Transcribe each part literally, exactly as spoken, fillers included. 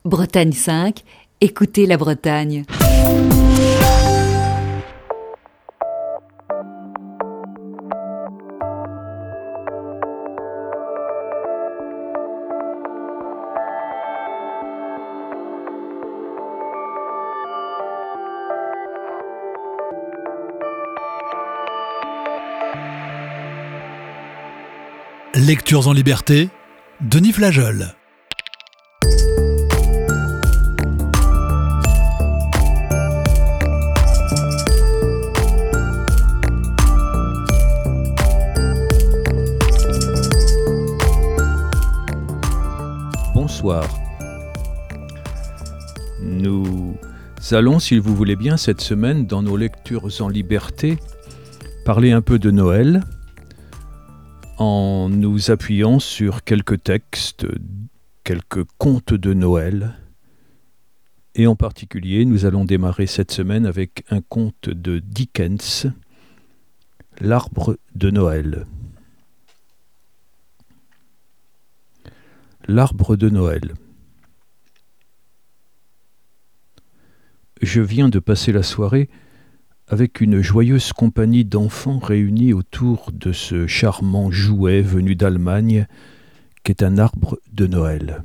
Bretagne cinq, écoutez la Bretagne. Lectures en liberté, Denis Flageol. Bonsoir. Nous allons, s'il vous voulez bien, cette semaine, dans nos lectures en liberté, parler un peu de Noël, en nous appuyant sur quelques textes, quelques contes de Noël. Et en particulier, nous allons démarrer cette semaine avec un conte de Dickens, L'arbre de Noël. L'arbre de Noël. Je viens de passer la soirée avec une joyeuse compagnie d'enfants réunis autour de ce charmant jouet venu d'Allemagne qu'est un arbre de Noël.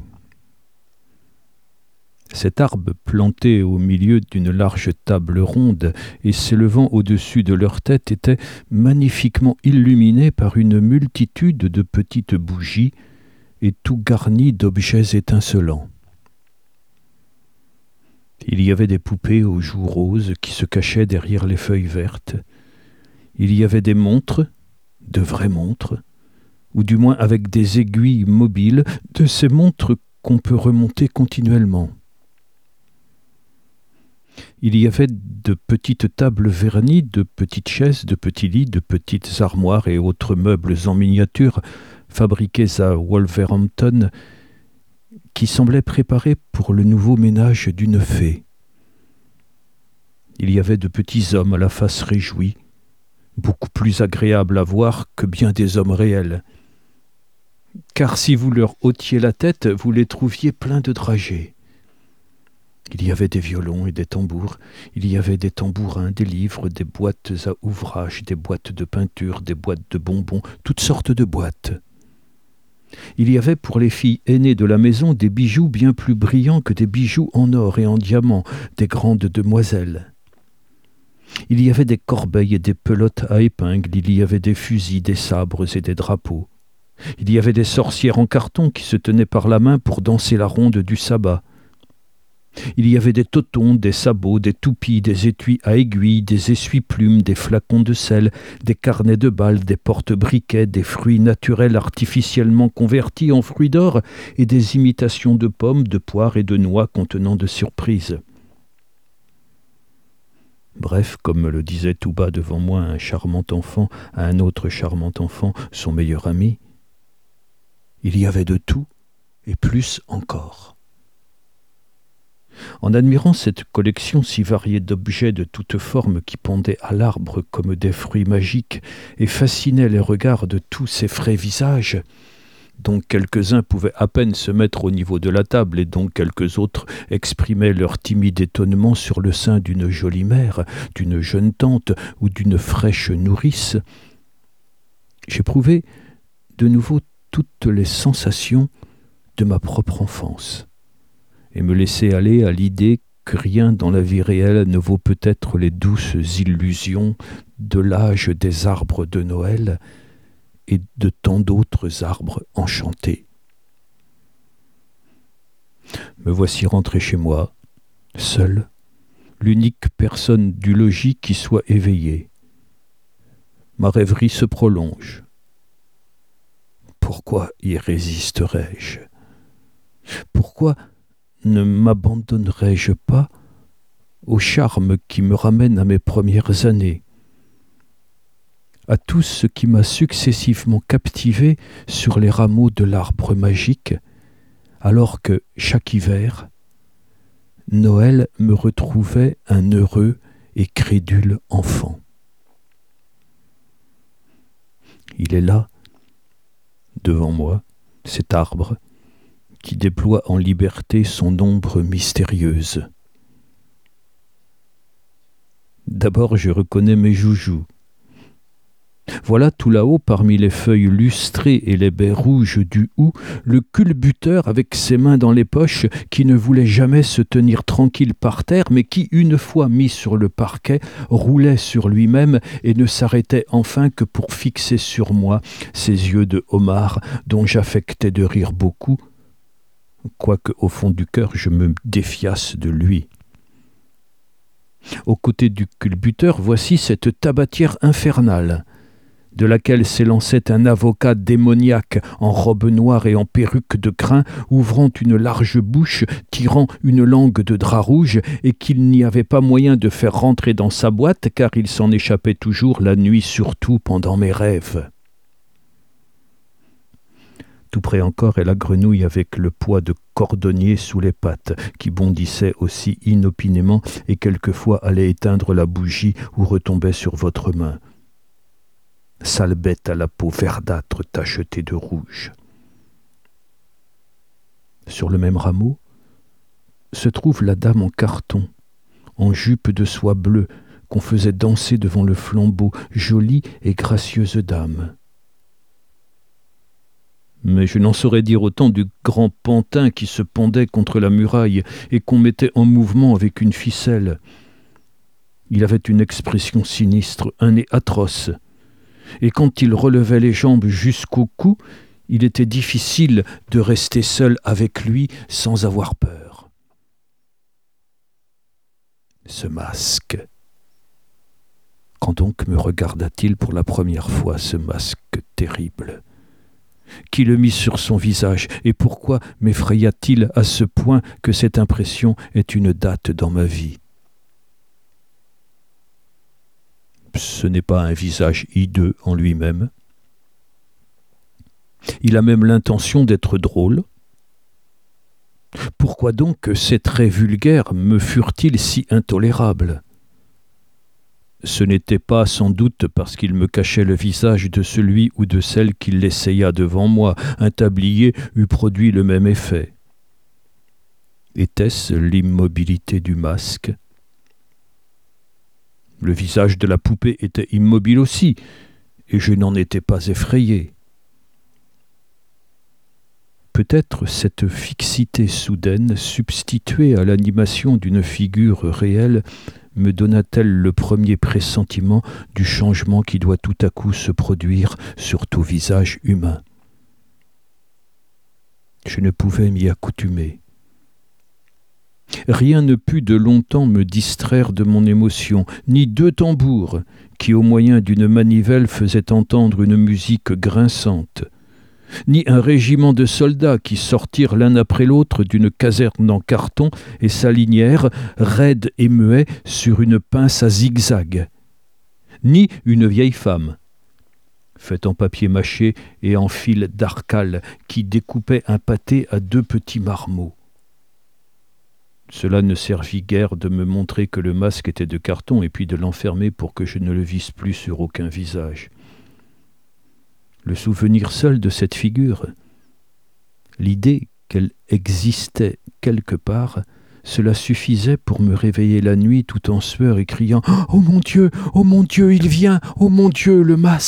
Cet arbre planté au milieu d'une large table ronde et s'élevant au-dessus de leur tête était magnifiquement illuminé par une multitude de petites bougies et tout garni d'objets étincelants. Il y avait des poupées aux joues roses qui se cachaient derrière les feuilles vertes. Il y avait des montres, de vraies montres, ou du moins avec des aiguilles mobiles, de ces montres qu'on peut remonter continuellement. Il y avait de petites tables vernies, de petites chaises, de petits lits, de petites armoires et autres meubles en miniature fabriqués à Wolverhampton, qui semblaient préparés pour le nouveau ménage d'une fée. Il y avait de petits hommes à la face réjouie, beaucoup plus agréables à voir que bien des hommes réels. Car si vous leur ôtiez la tête, vous les trouviez pleins de dragées. Il y avait des violons et des tambours, il y avait des tambourins, des livres, des boîtes à ouvrage, des boîtes de peinture, des boîtes de bonbons, toutes sortes de boîtes. Il y avait pour les filles aînées de la maison des bijoux bien plus brillants que des bijoux en or et en diamants, des grandes demoiselles. Il y avait des corbeilles et des pelotes à épingles, il y avait des fusils, des sabres et des drapeaux. Il y avait des sorcières en carton qui se tenaient par la main pour danser la ronde du sabbat. Il y avait des totons, des sabots, des toupies, des étuis à aiguilles, des essuie-plumes, des flacons de sel, des carnets de balles, des porte-briquets, des fruits naturels artificiellement convertis en fruits d'or et des imitations de pommes, de poires et de noix contenant de surprises. Bref, comme me le disait tout bas devant moi un charmant enfant à un autre charmant enfant, son meilleur ami, il y avait de tout et plus encore. En admirant cette collection si variée d'objets de toutes formes qui pendaient à l'arbre comme des fruits magiques et fascinaient les regards de tous ces frais visages, dont quelques-uns pouvaient à peine se mettre au niveau de la table et dont quelques autres exprimaient leur timide étonnement sur le sein d'une jolie mère, d'une jeune tante ou d'une fraîche nourrice, j'éprouvais de nouveau toutes les sensations de ma propre enfance, et me laisser aller à l'idée que rien dans la vie réelle ne vaut peut-être les douces illusions de l'âge des arbres de Noël et de tant d'autres arbres enchantés. Me voici rentré chez moi, seul, l'unique personne du logis qui soit éveillée. Ma rêverie se prolonge. Pourquoi y résisterais-je ? Pourquoi ne m'abandonnerais-je pas au charme qui me ramène à mes premières années, à tout ce qui m'a successivement captivé sur les rameaux de l'arbre magique, alors que, chaque hiver, Noël me retrouvait un heureux et crédule enfant. Il est là, devant moi, cet arbre, qui déploie en liberté son ombre mystérieuse. D'abord, je reconnais mes joujoux. Voilà tout là-haut, parmi les feuilles lustrées et les baies rouges du hou, le culbuteur avec ses mains dans les poches, qui ne voulait jamais se tenir tranquille par terre, mais qui, une fois mis sur le parquet, roulait sur lui-même et ne s'arrêtait enfin que pour fixer sur moi ses yeux de homard, dont j'affectais de rire beaucoup, quoique au fond du cœur je me défiasse de lui. Aux côtés du culbuteur, voici cette tabatière infernale, de laquelle s'élançait un avocat démoniaque en robe noire et en perruque de crin, ouvrant une large bouche, tirant une langue de drap rouge, et qu'il n'y avait pas moyen de faire rentrer dans sa boîte, car il s'en échappait toujours la nuit, surtout pendant mes rêves. Tout près encore est la grenouille avec le poids de cordonnier sous les pattes, qui bondissait aussi inopinément et quelquefois allait éteindre la bougie ou retombait sur votre main. Sale bête à la peau verdâtre tachetée de rouge. Sur le même rameau se trouve la dame en carton, en jupe de soie bleue, qu'on faisait danser devant le flambeau, jolie et gracieuse dame. Mais je n'en saurais dire autant du grand pantin qui se pendait contre la muraille et qu'on mettait en mouvement avec une ficelle. Il avait une expression sinistre, un nez atroce, et quand il relevait les jambes jusqu'au cou, il était difficile de rester seul avec lui sans avoir peur. Ce masque. Quand donc me regarda-t-il pour la première fois, ce masque terrible ? Qui le mit sur son visage, et pourquoi m'effraya-t-il à ce point que cette impression est une date dans ma vie ? Ce n'est pas un visage hideux en lui-même. Il a même l'intention d'être drôle. Pourquoi donc ces traits vulgaires me furent-ils si intolérables ? Ce n'était pas sans doute parce qu'il me cachait le visage de celui ou de celle qui l'essaya devant moi. Un tablier eût produit le même effet. Était-ce l'immobilité du masque ? Le visage de la poupée était immobile aussi, et je n'en étais pas effrayé. Peut-être cette fixité soudaine, substituée à l'animation d'une figure réelle, me donna-t-elle le premier pressentiment du changement qui doit tout à coup se produire sur tout visage humain. Je ne pouvais m'y accoutumer. Rien ne put de longtemps me distraire de mon émotion, ni deux tambours, qui au moyen d'une manivelle faisaient entendre une musique grinçante, ni un régiment de soldats qui sortirent l'un après l'autre d'une caserne en carton et s'alignèrent, raides et muets, sur une pince à zigzag, ni une vieille femme, faite en papier mâché et en fil d'arcale, qui découpait un pâté à deux petits marmots. Cela ne servit guère de me montrer que le masque était de carton et puis de l'enfermer pour que je ne le visse plus sur aucun visage. Le souvenir seul de cette figure, l'idée qu'elle existait quelque part, cela suffisait pour me réveiller la nuit tout en sueur et criant « Oh mon Dieu, oh mon Dieu, il vient, oh mon Dieu, le masque !»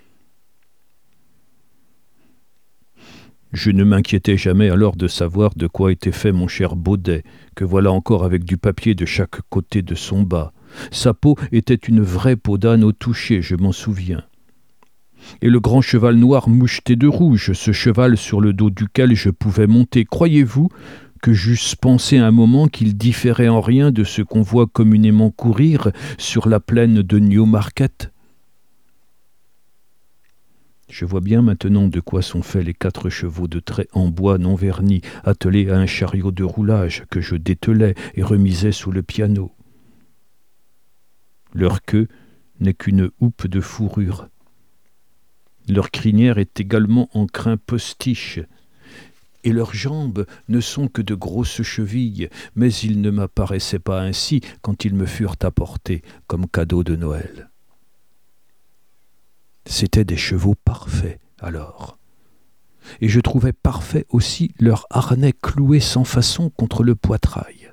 Je ne m'inquiétais jamais alors de savoir de quoi était fait mon cher Baudet, que voilà encore avec du papier de chaque côté de son bas. Sa peau était une vraie peau d'âne au toucher, je m'en souviens. Et le grand cheval noir moucheté de rouge, ce cheval sur le dos duquel je pouvais monter, croyez-vous que j'eusse pensé un moment qu'il différait en rien de ce qu'on voit communément courir sur la plaine de Newmarket ? Je vois bien maintenant de quoi sont faits les quatre chevaux de trait en bois non vernis, attelés à un chariot de roulage que je dételais et remisais sous le piano. Leur queue n'est qu'une houppe de fourrure. Leur crinière est également en crin postiche, et leurs jambes ne sont que de grosses chevilles, mais ils ne m'apparaissaient pas ainsi quand ils me furent apportés comme cadeau de Noël. C'étaient des chevaux parfaits, alors. et je trouvais parfait aussi leur harnais cloué sans façon contre le poitrail.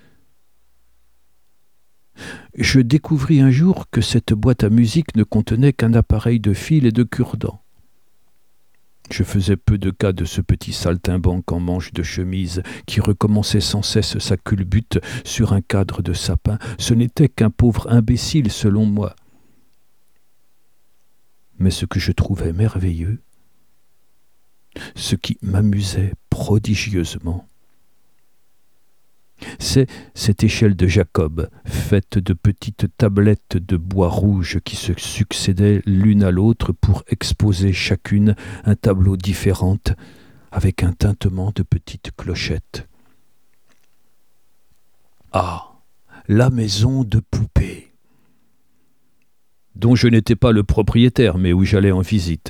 Je découvris un jour que cette boîte à musique ne contenait qu'un appareil de fil et de cure-dents. Je faisais peu de cas de ce petit saltimbanque en manche de chemise qui recommençait sans cesse sa culbute sur un cadre de sapin. Ce n'était qu'un pauvre imbécile selon moi. Mais ce que je trouvais merveilleux, ce qui m'amusait prodigieusement, c'est cette échelle de Jacob, faite de petites tablettes de bois rouge qui se succédaient l'une à l'autre pour exposer chacune un tableau différent, avec un tintement de petites clochettes. Ah, la maison de poupée, dont je n'étais pas le propriétaire, mais où j'allais en visite.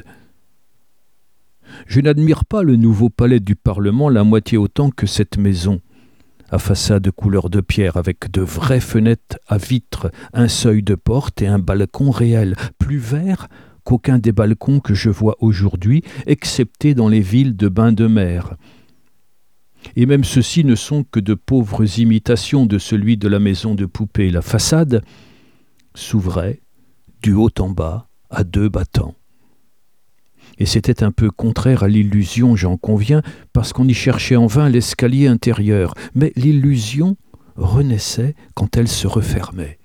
Je n'admire pas le nouveau palais du Parlement la moitié autant que cette maison, à façade couleur de pierre, avec de vraies fenêtres à vitres, un seuil de porte et un balcon réel, plus vert qu'aucun des balcons que je vois aujourd'hui, excepté dans les villes de bains de mer. Et même ceux-ci ne sont que de pauvres imitations de celui de la maison de poupée. La façade s'ouvrait du haut en bas à deux battants. Et c'était un peu contraire à l'illusion, j'en conviens, parce qu'on y cherchait en vain l'escalier intérieur. Mais l'illusion renaissait quand elle se refermait.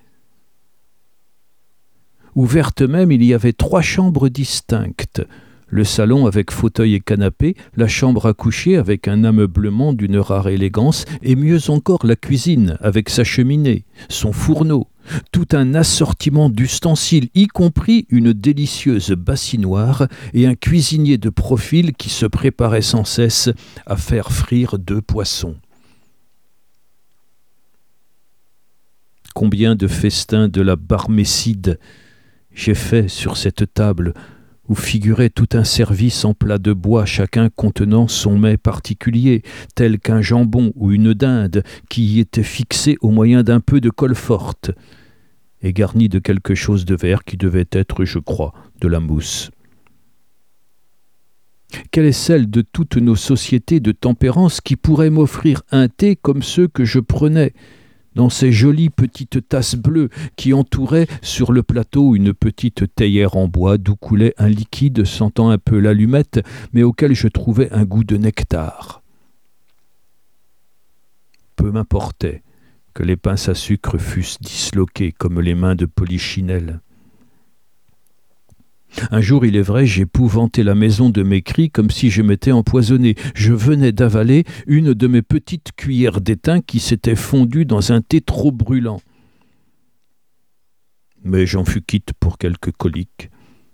Ouverte même, il y avait trois chambres distinctes. Le salon avec fauteuil et canapé, la chambre à coucher avec un ameublement d'une rare élégance, et mieux encore la cuisine avec sa cheminée, son fourneau, tout un assortiment d'ustensiles, y compris une délicieuse bassinoire et un cuisinier de profil qui se préparait sans cesse à faire frire deux poissons. Combien de festins de la Barmécide j'ai fait sur cette table où figurait tout un service en plats de bois, chacun contenant son mets particulier, tel qu'un jambon ou une dinde qui y était fixé au moyen d'un peu de colle forte, et garni de quelque chose de vert qui devait être, je crois, de la mousse. Quelle est celle de toutes nos sociétés de tempérance qui pourrait m'offrir un thé comme ceux que je prenais, dans ces jolies petites tasses bleues qui entouraient sur le plateau une petite théière en bois d'où coulait un liquide sentant un peu l'allumette, mais auquel je trouvais un goût de nectar. Peu m'importait que les pinces à sucre fussent disloquées comme les mains de Polichinelle. Un jour, il est vrai, j'épouvantai la maison de mes cris comme si je m'étais empoisonné. Je venais d'avaler une de mes petites cuillères d'étain qui s'était fondue dans un thé trop brûlant. Mais j'en fus quitte pour quelques coliques,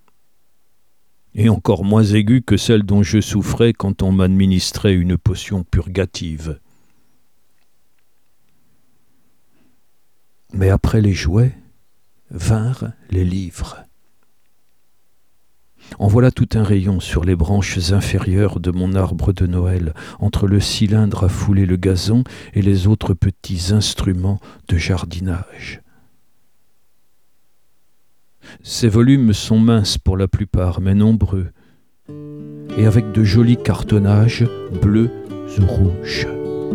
et encore moins aiguës que celles dont je souffrais quand on m'administrait une potion purgative. Mais après les jouets, vinrent les livres. En voilà tout un rayon sur les branches inférieures de mon arbre de Noël, entre le cylindre à fouler le gazon et les autres petits instruments de jardinage. Ces volumes sont minces pour la plupart, mais nombreux, et avec de jolis cartonnages bleus ou rouges.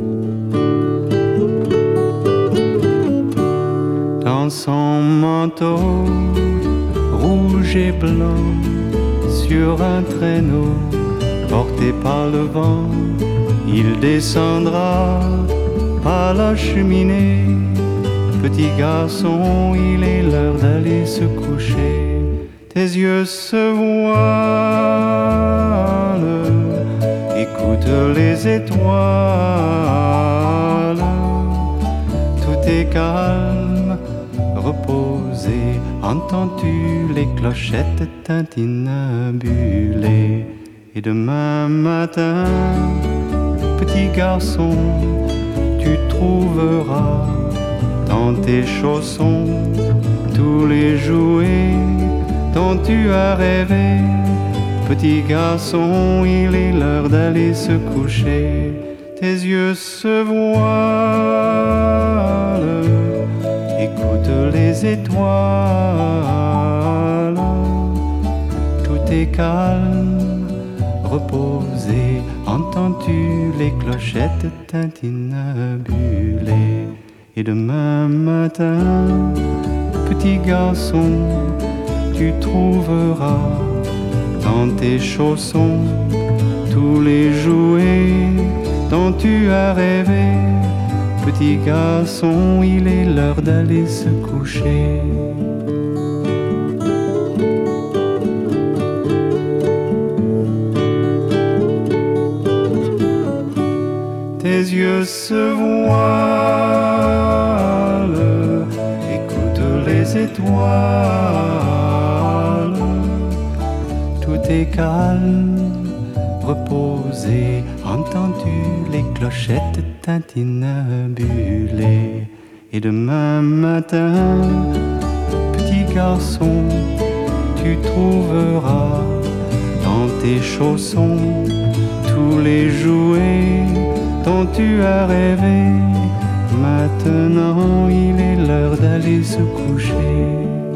Dans son manteau rouge et blanc, sur un traîneau porté par le vent, il descendra à la cheminée. Petit garçon, il est l'heure d'aller se coucher. Tes yeux se voilent, écoute les étoiles. Tout est calme, reposé. Entends-tu les clochettes tintinabulées? Et demain matin, petit garçon, tu trouveras dans tes chaussons tous les jouets dont tu as rêvé. Petit garçon, il est l'heure d'aller se coucher. Tes yeux se voilent, écoute les étoiles. Tout est calme, reposé. clochette tintinabulée. Et demain matin, petit garçon, tu trouveras dans tes chaussons tous les jouets dont tu as rêvé. Petit garçon, il est l'heure d'aller se coucher. Tes yeux se voilent, écoute les étoiles. Tout est calme, reposé. Entends-tu les clochettes tintinabulées? Et demain matin, petit garçon, tu trouveras dans tes chaussons tous les jouets dont tu as rêvé. Maintenant, il est l'heure d'aller se coucher.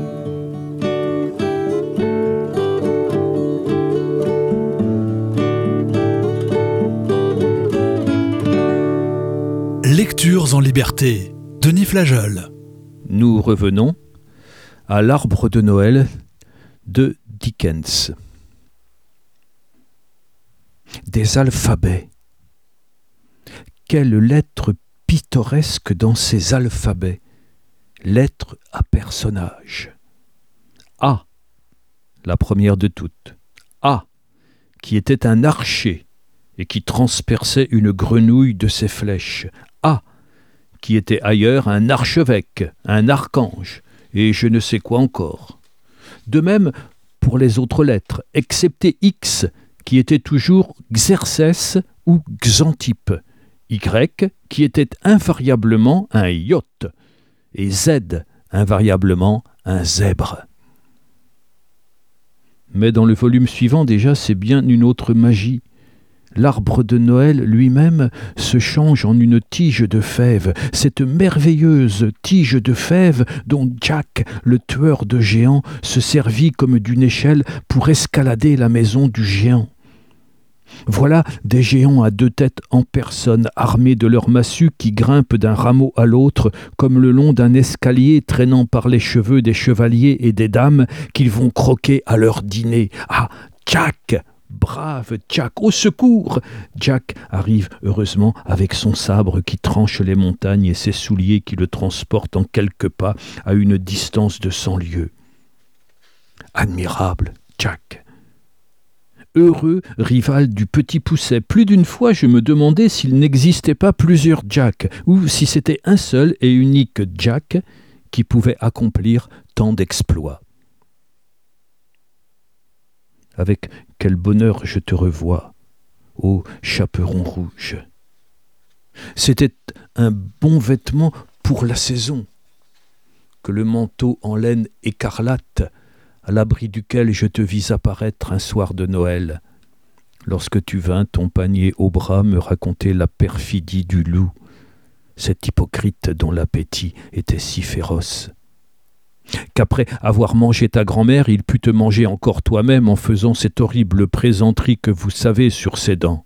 Lectures en liberté, Denis Flageol. Nous revenons à l'arbre de Noël de Dickens. Des alphabets. Quelles lettres pittoresques dans ces alphabets, lettres à personnages. A, la première de toutes. A, qui était un archer et qui transperçait une grenouille de ses flèches. A, qui était ailleurs un archevêque, un archange, et je ne sais quoi encore. De même pour les autres lettres, excepté X, qui était toujours Xerxès ou Xantippe, Y, qui était invariablement un yacht, et Z, invariablement un zèbre. Mais dans le volume suivant, déjà, c'est bien une autre magie. L'arbre de Noël lui-même se change en une tige de fèves, cette merveilleuse tige de fèves dont Jack, le tueur de géants, se servit comme d'une échelle pour escalader la maison du géant. Voilà des géants à deux têtes en personne, armés de leurs massues qui grimpent d'un rameau à l'autre, comme le long d'un escalier traînant par les cheveux des chevaliers et des dames qu'ils vont croquer à leur dîner. Ah, Jack! Brave Jack, au secours! Jack arrive heureusement avec son sabre qui tranche les montagnes et ses souliers qui le transportent en quelques pas à une distance de cent lieues. Admirable Jack! Heureux rival du petit Pousset. Plus d'une fois, je me demandais s'il n'existait pas plusieurs Jack, ou si c'était un seul et unique Jack qui pouvait accomplir tant d'exploits. Avec quel bonheur je te revois, ô chaperon rouge. C'était un bon vêtement pour la saison, que le manteau en laine écarlate, à l'abri duquel je te vis apparaître un soir de Noël, lorsque tu vins, ton panier au bras, me raconter la perfidie du loup, cet hypocrite dont l'appétit était si féroce. Qu'après avoir mangé ta grand-mère, il put te manger encore toi-même en faisant cette horrible plaisanterie que vous savez sur ses dents.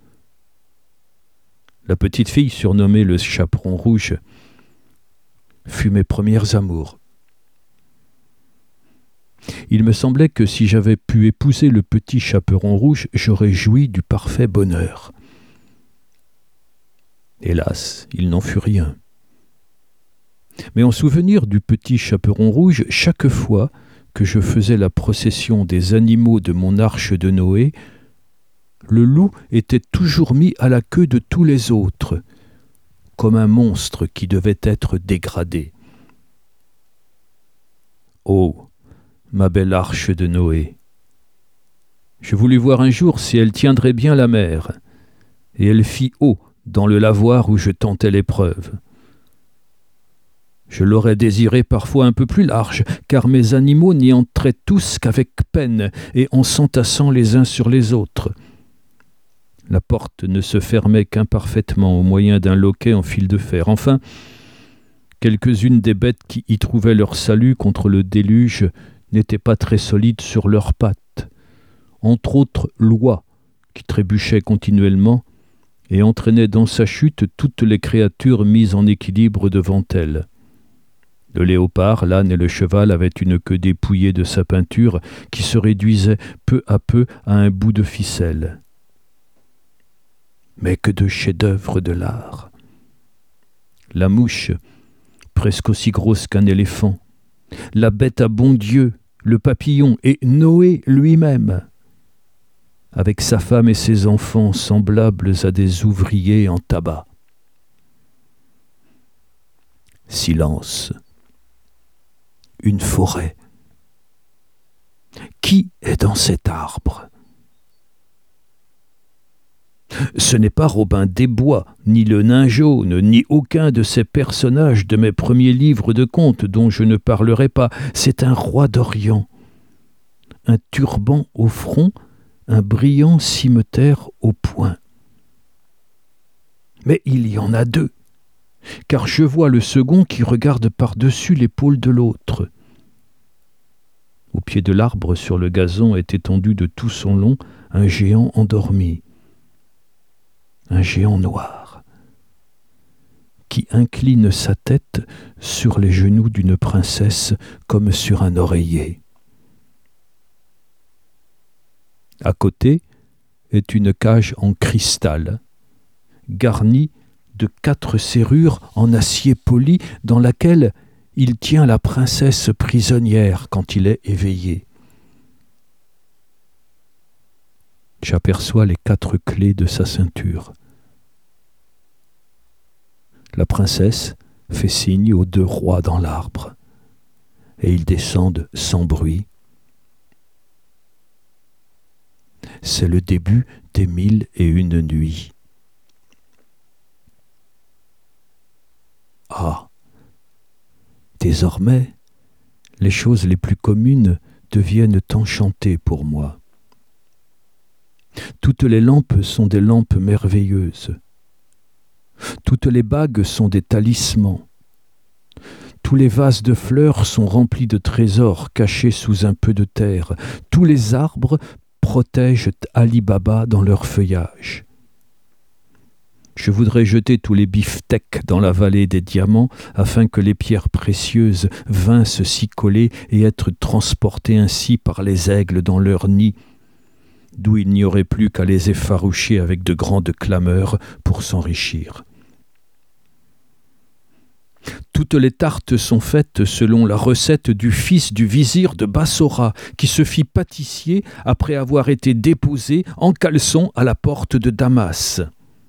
La petite fille, surnommée le chaperon rouge, fut mes premières amours. Il me semblait que si j'avais pu épouser le petit chaperon rouge, j'aurais joui du parfait bonheur. Hélas, il n'en fut rien. Mais en souvenir du petit chaperon rouge, chaque fois que je faisais la procession des animaux de mon arche de Noé, le loup était toujours mis à la queue de tous les autres, comme un monstre qui devait être dégradé. Oh, ma belle arche de Noé! Je voulus voir un jour si elle tiendrait bien la mer, et elle fit haut dans le lavoir où je tentais l'épreuve. Je l'aurais désiré parfois un peu plus large, car mes animaux n'y entraient tous qu'avec peine et en s'entassant les uns sur les autres. La porte ne se fermait qu'imparfaitement au moyen d'un loquet en fil de fer. Enfin, quelques-unes des bêtes qui y trouvaient leur salut contre le déluge n'étaient pas très solides sur leurs pattes, entre autres l'oie qui trébuchait continuellement et entraînait dans sa chute toutes les créatures mises en équilibre devant elle. Le léopard, l'âne et le cheval avaient une queue dépouillée de sa peinture qui se réduisait peu à peu à un bout de ficelle. Mais que de chefs-d'œuvre de l'art! La mouche, presque aussi grosse qu'un éléphant, la bête à bon Dieu, le papillon et Noé lui-même, avec sa femme et ses enfants semblables à des ouvriers en tabac. Silence. Une forêt. Qui est dans cet arbre? Ce n'est pas Robin des Bois, ni le nain jaune, ni aucun de ces personnages de mes premiers livres de contes dont je ne parlerai pas. C'est un roi d'Orient, un turban au front, un brillant cimeterre au poing. Mais il y en a deux, car je vois le second qui regarde par-dessus l'épaule de l'autre. Au pied de l'arbre, sur le gazon, est étendu de tout son long un géant endormi, un géant noir, qui incline sa tête sur les genoux d'une princesse comme sur un oreiller. À côté est une cage en cristal, garnie de quatre serrures en acier poli dans laquelle il tient la princesse prisonnière quand il est éveillé. J'aperçois les quatre clés de sa ceinture. La princesse fait signe aux deux rois dans l'arbre, et ils descendent sans bruit. C'est le début des mille et une nuits. Ah, désormais, les choses les plus communes deviennent enchantées pour moi. Toutes les lampes sont des lampes merveilleuses. Toutes les bagues sont des talismans. Tous les vases de fleurs sont remplis de trésors cachés sous un peu de terre. Tous les arbres protègent Ali Baba dans leur feuillage. Je voudrais jeter tous les beefsteaks dans la vallée des diamants afin que les pierres précieuses vinssent s'y coller et être transportées ainsi par les aigles dans leur nid, d'où il n'y aurait plus qu'à les effaroucher avec de grandes clameurs pour s'enrichir. Toutes les tartes sont faites selon la recette du fils du vizir de Bassora, qui se fit pâtissier après avoir été déposé en caleçon à la porte de Damas.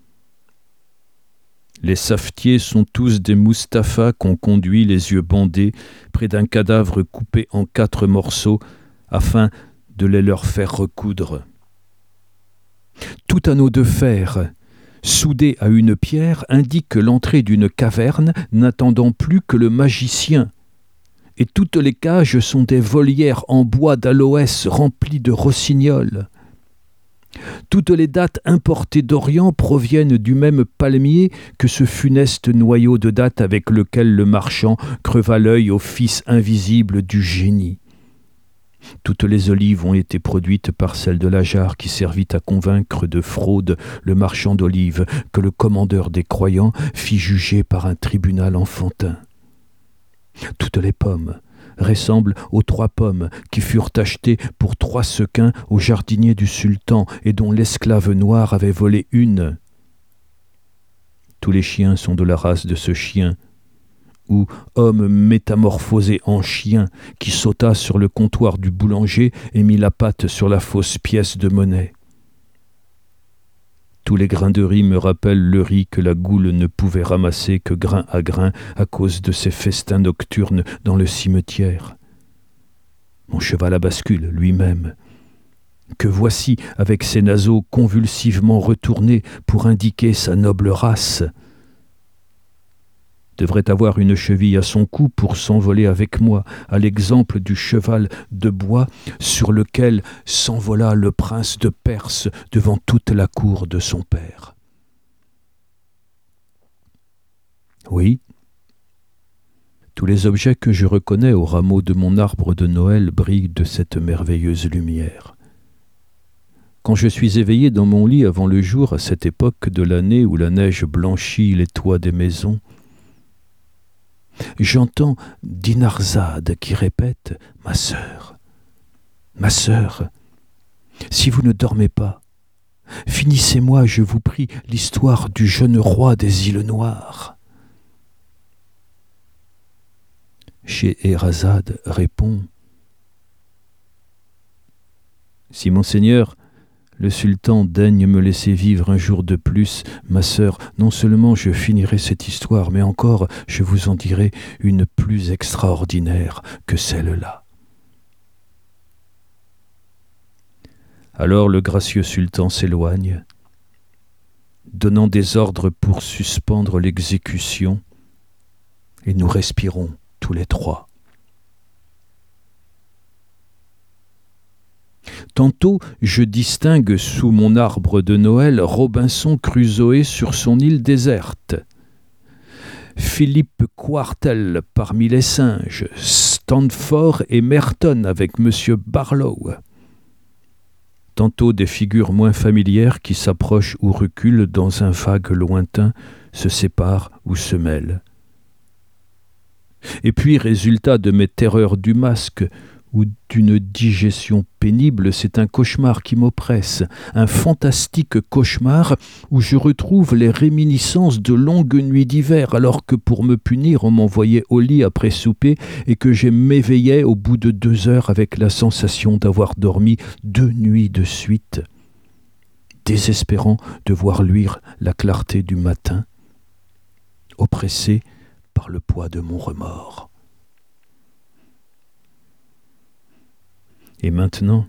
Les savetiers sont tous des Mustapha qu'on conduit les yeux bandés près d'un cadavre coupé en quatre morceaux afin de les leur faire recoudre. Tout anneau de fer soudé à une pierre indique l'entrée d'une caverne n'attendant plus que le magicien. Et toutes les cages sont des volières en bois d'aloès remplies de rossignols. Toutes les dattes importées d'Orient proviennent du même palmier que ce funeste noyau de dattes avec lequel le marchand creva l'œil au fils invisible du génie. Toutes les olives ont été produites par celle de la jarre qui servit à convaincre de fraude le marchand d'olives que le commandeur des croyants fit juger par un tribunal enfantin. Toutes les pommes ressemblent aux trois pommes qui furent achetées pour trois sequins au jardinier du sultan et dont l'esclave noir avait volé une. Tous les chiens sont de la race de ce chien, ou homme métamorphosé en chien qui sauta sur le comptoir du boulanger et mit la patte sur la fausse pièce de monnaie. Tous les grains de riz me rappellent le riz que la goule ne pouvait ramasser que grain à grain à cause de ses festins nocturnes dans le cimetière. Mon cheval à bascule lui-même, que voici avec ses naseaux convulsivement retournés pour indiquer sa noble race, devrait avoir une cheville à son cou pour s'envoler avec moi, à l'exemple du cheval de bois sur lequel s'envola le prince de Perse devant toute la cour de son père. Oui, tous les objets que je reconnais au rameau de mon arbre de Noël brillent de cette merveilleuse lumière. Quand je suis éveillé dans mon lit avant le jour, à cette époque de l'année où la neige blanchit les toits des maisons, j'entends Dinarzade qui répète « Ma sœur, ma sœur, si vous ne dormez pas, finissez-moi, je vous prie, l'histoire du jeune roi des îles Noires. » Scheherazade répond « Si monseigneur, le sultan daigne me laisser vivre un jour de plus, ma sœur, non seulement je finirai cette histoire, mais encore je vous en dirai une plus extraordinaire que celle-là. » Alors le gracieux sultan s'éloigne, donnant des ordres pour suspendre l'exécution, et nous respirons tous les trois. Tantôt, je distingue sous mon arbre de Noël Robinson Crusoé sur son île déserte, Philippe Quartel parmi les singes, Stanford et Merton avec Monsieur Barlow. Tantôt des figures moins familières qui s'approchent ou reculent dans un vague lointain, se séparent ou se mêlent. Et puis, résultat de mes terreurs du masque, ou d'une digestion pénible, c'est un cauchemar qui m'oppresse, un fantastique cauchemar où je retrouve les réminiscences de longues nuits d'hiver, alors que pour me punir, on m'envoyait au lit après souper et que je m'éveillais au bout de deux heures avec la sensation d'avoir dormi deux nuits de suite, désespérant de voir luire la clarté du matin, oppressé par le poids de mon remords. Et maintenant,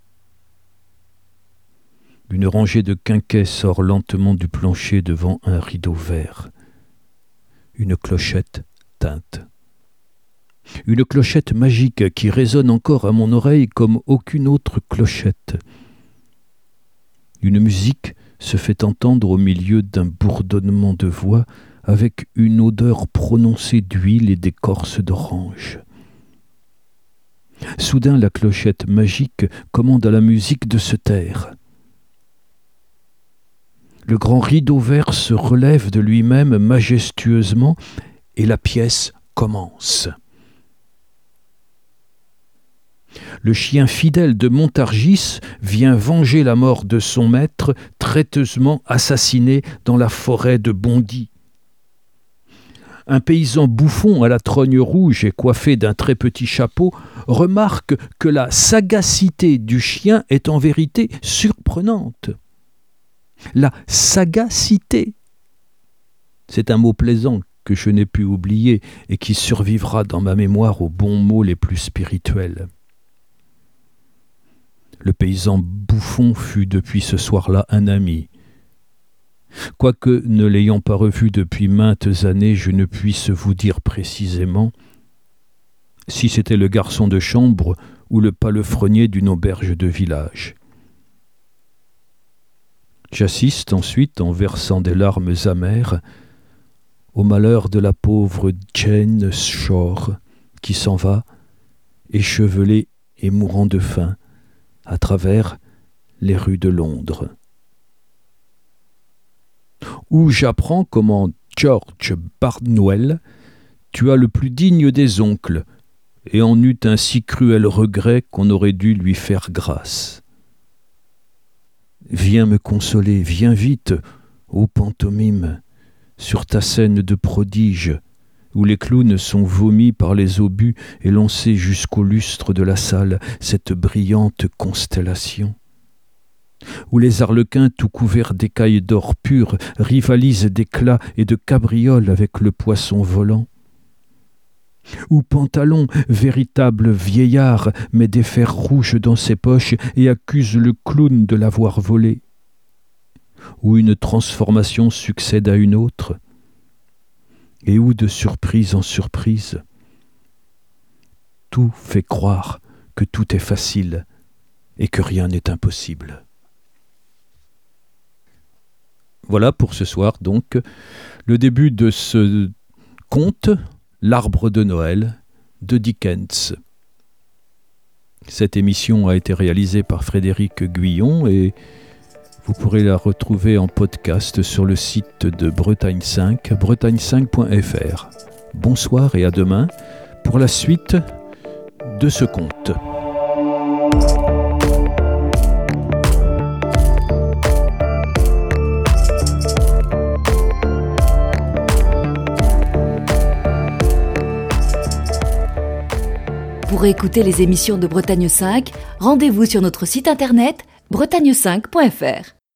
une rangée de quinquets sort lentement du plancher devant un rideau vert. Une clochette teinte. Une clochette magique qui résonne encore à mon oreille comme aucune autre clochette. Une musique se fait entendre au milieu d'un bourdonnement de voix avec une odeur prononcée d'huile et d'écorce d'orange. Soudain, la clochette magique commande à la musique de se taire. Le grand rideau vert se relève de lui-même majestueusement et la pièce commence. Le chien fidèle de Montargis vient venger la mort de son maître, traîtreusement assassiné dans la forêt de Bondy. Un paysan bouffon à la trogne rouge et coiffé d'un très petit chapeau remarque que la sagacité du chien est en vérité surprenante. La sagacité, c'est un mot plaisant que je n'ai pu oublier et qui survivra dans ma mémoire aux bons mots les plus spirituels. Le paysan bouffon fut depuis ce soir-là un ami. Quoique ne l'ayant pas revu depuis maintes années, je ne puisse vous dire précisément si c'était le garçon de chambre ou le palefrenier d'une auberge de village. J'assiste ensuite, en versant des larmes amères, au malheur de la pauvre Jane Shore qui s'en va, échevelée et mourant de faim, à travers les rues de Londres. Où j'apprends comment George Barnwell tua le plus digne des oncles et en eut un si cruel regret qu'on aurait dû lui faire grâce. Viens me consoler, viens vite, ô pantomime, sur ta scène de prodige, où les clowns sont vomis par les obus et lancés jusqu'au lustre de la salle, cette brillante constellation. Où les arlequins tout couverts d'écailles d'or pur rivalisent d'éclats et de cabrioles avec le poisson volant. Où Pantalon, véritable vieillard, met des fers rouges dans ses poches et accuse le clown de l'avoir volé. Où une transformation succède à une autre, et où de surprise en surprise, tout fait croire que tout est facile et que rien n'est impossible. Voilà pour ce soir, donc, le début de ce conte, L'arbre de Noël, de Dickens. Cette émission a été réalisée par Frédéric Guyon et vous pourrez la retrouver en podcast sur le site de Bretagne cinq, bretagne cinq point f r. Bonsoir et à demain pour la suite de ce conte. Pour écouter les émissions de Bretagne cinq, rendez-vous sur notre site internet bretagne cinq point f r.